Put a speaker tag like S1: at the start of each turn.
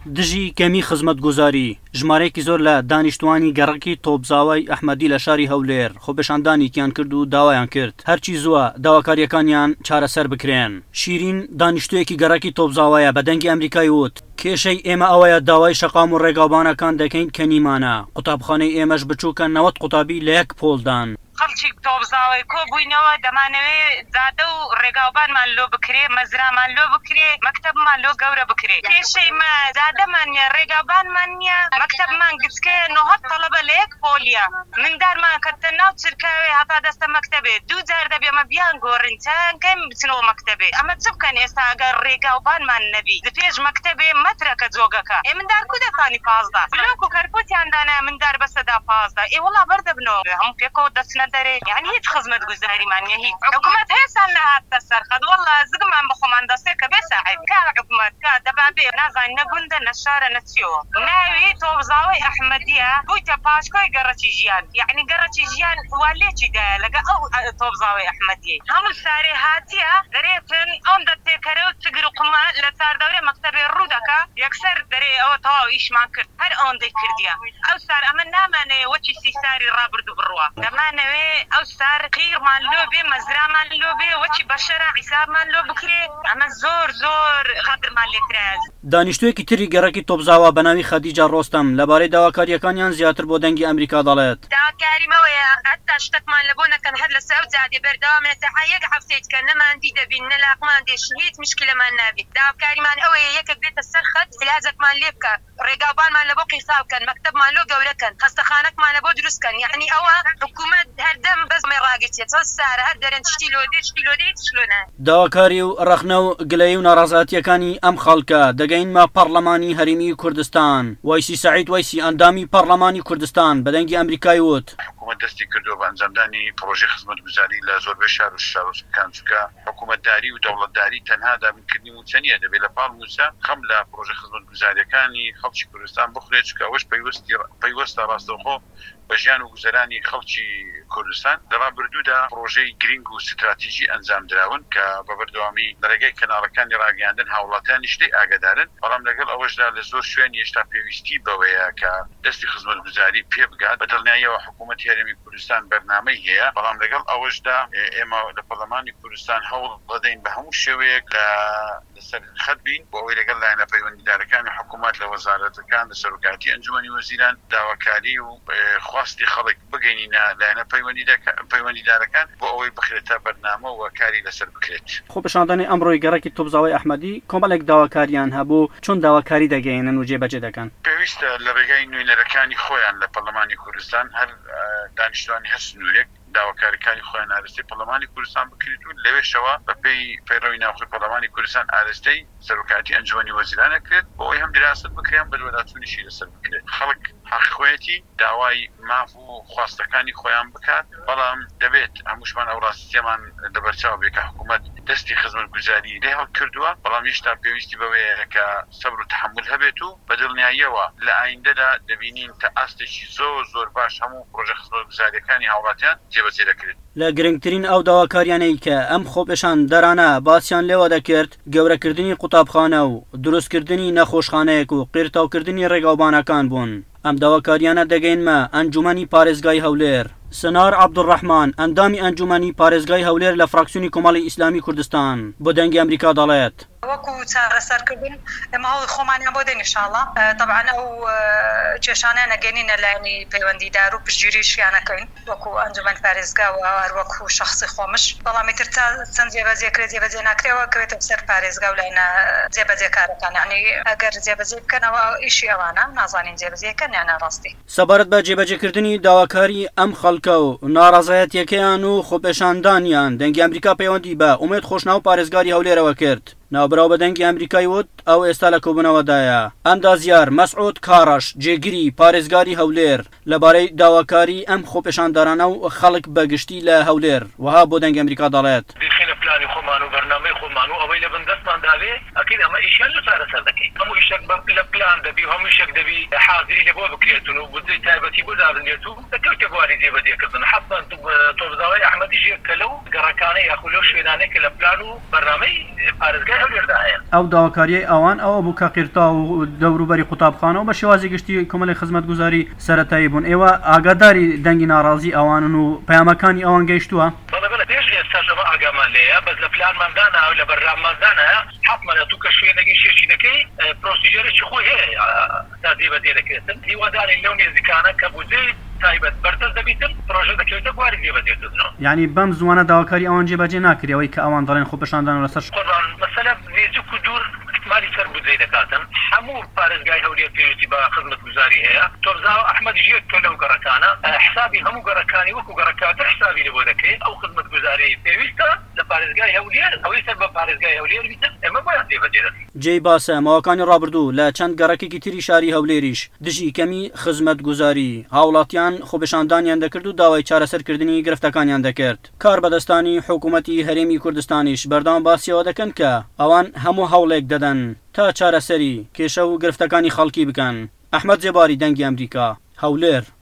S1: دژی کەمی خزمەتگوزاری ژمارەیەکی زۆر لە دانیشتوانی گەڕەکی تۆپزاوای ئەحمەدی لە شاری هەولێر خۆپێشاندانێکیان کرد و داوایان کرد هەرچی زووە داواکاریەکانیان چارەسەر بکرێن. شیرین دانیشتوویەکی گەڕەکی تۆپزاوایە بە دەنگی ئەمریکای وت کێشەی ئێمە ئەوەیە داوای شەقام و ڕێگاوبانەکان دەکەین کە نیمانە قوتابخانەی ئێمەش بچووکە 90 قوتابی لە یەک پۆلدان.
S2: خەڵکی تۆپزاوای کۆبووینەوە دەمانەوێت زادە و ڕێگاوبانمان لۆ بکرێ مەزرامان لۆ بکرێ مەکتەبمان لۆ گەورە بکرێ کێشەی مە زادەمان نیە ڕێگاوبانمان نییە مەکتەبمان گچکە 90 تەڵەبە لە یەک پۆلیە مندارمان کەتە ناو چرکاوێ هەتا دەستە مەکتەبێ دوو جار دەبێ ئەمە بیان گۆڕین چەندکەم بچنەوە مەکتەبێ ئەمە چ بکەن ئێستا ئەگەر ڕێگاوبانمان نەبی پێش مەکتەبێ مەترەکە جۆگەکە ئێ مندار کو دەفانی 15 بلۆک و کەرپۆتیاندانە مندار بەسەدا 15 ئێ وەڵا بەردەبنەوە هەموو پێکەوە دەچنە يعني هیچ خزمەتگوزاری مان نیە هیچ حکومەت هێستا نەهاتە سەر خەد وەڵا زگمان بخۆمان دەستێ کە بێ ساحب کار حکومەت کار دەبا بێ نازانین نە گوندە نە شارە نە چیەوە ناوی تۆپزاوای ئەحمەدیە بوویتە پاشکۆی گەڕەکی ژیان یعنی گەڕەکی ژیان والێکی دایە لەگە ئەو تۆپزاوای ئەحمەدیە هەموو سارێ هاتیە دەرێتن ئەم دەتێکەرە و چگر و قومە لە چاردەورێ مەکتەبێ ڕوو دەکا یەکسەر دەرێ ئەوە تەواو ئیشمان کرد هەر ئەوەندەی کردیە ئەو سار ئەمە نامانەیە وەچی سی ساری ڕابرد و بڕوە دەمانەوێ ئەو سار قیرمان لۆ بێ مەزرامان لۆ بێ وەچی بەشەرە حیسابمان لۆ بکرێ ئەمە زۆر خەدرمان لێکراز.
S1: دانیشتوویەکی تری گەڕەکی تۆپزاوا بە ناوی خەدیجە ڕۆستەم لەبارەی داواکاریەکانیان زیاتر بۆ دەنگی ئەمریکا دەڵێت
S3: داواکاریمەوەیە هەتا شتێکمان لە بۆ نەکەن هەر لەسەر ئەو جادێ بەردەوامێتە یەک هەفتەیە کە نەماندی دەبین نەلاقمان دێشن هیچ مشکلەمان نابێت داواکاریمان ئەوەیە یەکێک بێتە سەر خەت علاجێکمان لێ بکە ڕێگاوبانمان لە بۆ قیسا بکەن مەکتەبمان لۆ گەورەکەن خەستەخانەکمان لە بۆ دروستکەن یعنی ئەوە حکومەت هەردەم بەزمێ ڕاگەچێت سارە هەر دەرەن شتی لۆ دێ شتی لۆ دێ شلۆنە
S1: داواکاری و ڕەخنە و گلەیی و ناڕازاتیەکانی ئەم خەڵکە دەگەینمە پەرلەمانی هەرێمی کوردستان وایسی سەعید وایسی ئەندامی پەرلەمانی کوردستان بە دەنگی ئەمریکای وت
S4: حکومەت دەستی کردووە بە ئەنجامدانی پرۆژەی خزمەتگوزاری لە زۆربەی شار و شارۆچکەکان چونکە حکومەتداری و دەوڵەتداری تەنها دابینکردنی موچە نیە دەبێت لە پاڵ موچە خەم لە پرۆژەی خزمەتگوزاریەکانی خەڵکی کوردستان بخورێت چونکە ئەوەش پەیوەستە ڕاستەوخۆ بە ژیان و گوزەرانی خەڵکی کوردستان لەڕابردوودا پرۆژەی گرنگ و استراتیژی ئەنجام دراون کە بە بەردەوامی لەرەگەی کەناڵەکانی ڕاگەاندن هاوڵاتیانی شتەی ئاگادارن بەڵام لەگەڵ ئەوەشدا لە زۆر شوێن هێشتا پێویستی بەوەیە کە دەستی خزمەتگوزاری پێ بگات بە دڵنیاییەوە حکوومەتی هەرێمی کوردستان بەرنامەی هەیە بەڵام لەگەڵ ئەوەشدا ئێمە لە پەرلەمانی کوردستان هەوڵ دەدەین بە هەموو شێوەیەک لەسەر خەت بین بۆ ئەوەی لەگەڵ لایەنە پەیوەندیدارەکانی حکوومەت لە وەزارەتەکان لە سەرۆکاتی ئەنجومەنی وەزیران داواکاری و خواستی خەڵک بگەینینە لایەنە پەیوەندیدارەکان بۆ ئەوەی بخرێتە بەرنامە و کاری لەسەر بکرێت.
S1: خۆپێشاندانی ئەمڕۆی گەڕەکی تۆپزاوای ئەحمەدی کۆمەڵێک داواکاریان هەبوو چۆن داواکاری دەگەێنن و جێبەجێ دەکەن
S4: پێویستە لە ڕێگای نوێنەرەکانی خۆیان لە پەرلەمانی کوردستان هەر دانیشتوانی هەست نورێک داواکاریەکانی خۆیان ئارستی پەرلەمانی کوردستان بکرێت و لەوێشەوە بەپێی پەیڕەوی ناوخۆی پەرلەمانی کوردستان ئارستەی سەرۆکاتی ئەنجومەنی وەزیرانە کرێت بۆ ئەوەی هەم دراست بکرێن بە دووەداچوونیشی لەسەر بکرێت خەڵک حەقخۆیەتی داوای ماف و خواستەکانی خۆیان بکات بەڵام دەبێت هەمووشمان ئەو ڕاستیەمان لەبەرچاو بێت کە حکوومەت دەستی خزمەتگوزاری لێ هەڵ کردووە بەڵام هێشتا پێویستی بەوەیە کە سەبر و تەحمل هەبێت و بە دڵنیاییەوە لە ئایندەدا دەبینین کە ئاستێکی زۆر باش هەموو پرۆژە خزمەتگوزاریەکانی هاوڵاتیان جێبەجێ دەکرێت.
S1: لە گرنگترین ئەو داواکاریانەی کە ئەم خۆپێشان دەرانە باسییان لێوە دەکرد گەورەکردنی قوتابخانە و دروستکردنی نەخۆشخانەیەک و قیرتاوکردنی ڕێگاوبانەکان بوون. ئەم داواکاریانە دەگەینمە ئەنجومەنی پارێزگای هەولێر. سنار عەبدوڕەحمان ئەندامی ئەنجومەنی پارێزگای هەولێر لە فراکسیۆنی کۆمەڵی ئیسلامی کوردستان بۆ دەنگی ئەمریکا دەڵێت
S3: وەکو چارەسەرکردن ئێمە هەوڵی خۆمانیان بۆ دەین ئینشاڵڵا طبعا ئەو کێشانە نەگەنینە لایەنی پەیوەندیدار و پشتگیریشیانەکەین وەکو ئەنجومەن پارێزگا و وەکو شەخصی خۆمش بەڵام ئیتر تا چەند جێبەجێکرێت جێبەجێ ناکرێەوە کەوێتە سەر پارێزگا و لایەنە جێبەجێکارەکان یعنی ئەگەر جێبەجێ بکەنەوە ئیشی ئەوانە نازانین جێبەجێکەن یانە ڕاستی.
S1: سەبارەت بە جێبەجێکردنی داواکاری ئەم خەڵکە و ناڕازایەتیەکەیان و خۆپێشاندانیان دەنگی ئەمریکا پەیوەندی بە ئومێد خۆشناو پارێزگاری هەولێرەوە کرد. ناوبراو بە دەنگی ئەمریکای وت ئەو ئێستا لە کۆبوونەوەدایە. ئەندازیار مەسعود کاڕەش جێگیری پارێزگاری هەولێر لەبارەی داواکاری ئەم خۆپێشاندارانە و خەڵک بەگشتی لە هەولێر وها بۆ دەنگی ئەمریکا دەڵێت
S5: لە پلانی خۆمان و بەرنامەی خۆمان و ئەوەی لە بەندەستمان داوێ ئەکید ئەمە ئیشیان لە چارەسەر دەکەین هەموو ئیشێک لە پلان دەبی هەموو شێک دەبی حاضری لە بۆ بکرێتن و بودجەی تایبەتی بۆ دابنێت و دەکەوتە بواری جێبەجێکردن حەزان تۆبزاوای ئەحمەدی ژێر کە لەو گەڕەکانەی یاخود لەو شوێنانەی کە لە پلان و بەرنامەی پارێزگای هەولێردا هەیە
S1: ئەو داواکاریەی ئەوان ئەوە بوو کە قیرتا و دەوروبەری قوتابخانەوە بە شێوازی گشتی کۆمەڵی خزمەتگوزاری سەرەتایی بوون ئێوە ئاگاداری دەنگی ناڕازی ئەوانن و پەیامەکانی ئەوان گەیشتووە
S5: پێش ئێستاش ئەمە ئاگامان لێیە بەس لە پلانماندانە و لە بەرنامماندانە حەقمانە تو کە شوێنەکەی شێشی دەکەی پرۆسیجەرێکی خۆی هەیە تا جێبەجێ دەکرێتن هیوادارین لەو نێزیکانە کە بودجەی تایبەت بەردەست دەبیتن پرۆژە دەکەوێتە بواری جێبەجێکردنەوە
S1: یعنی بەم زوانە داواکاری ئەوان جێبەجێ ناکرێەوەی کە ئەوان دەڵێن خۆ پیشاندان لەسەر
S5: قوربان مەسەلە نێزیک و دوور احتمالی سەر بودجەی دەکاتن هەموو پارێزگای هەولێر پێویستی بە خزمەتگوزاری هەیە تۆبزاو ئەحمەدی ژێر تۆ لەو گەڕەکانە حسابی هەموو گەڕەکانی وەکو گەڕەکاتر حسابی لە بۆ دەکەیت ئەو خزمەتگوزاری پێویستە لە پارێزگای هەولێر ئەوەی سەر بە پارێزگای هەولێر بیتن ئێمە باید جێبەجێ
S1: جێی باسە ماوەکانی ڕابردوو لە چەند گەڕەکێکی تری شاری هەولێریش دژی کەمی خزمەتگوزاری هاوڵاتیان خۆپیشاندانیان دەکرد و داوای چارەسەرکردنی گرفتەکانیان دەکرد کار بەدەستانی حکوومەتی هەرێمی کوردستانیش بەردەوام باسیەوە دەکەن کە ئەوان هەموو هەوڵێک دەدەن تا چارەسەری کێشە و گرفتەکانی خەڵکی بکەن ئەحمەد جێباری دەنگی ئەمریکا هەولێر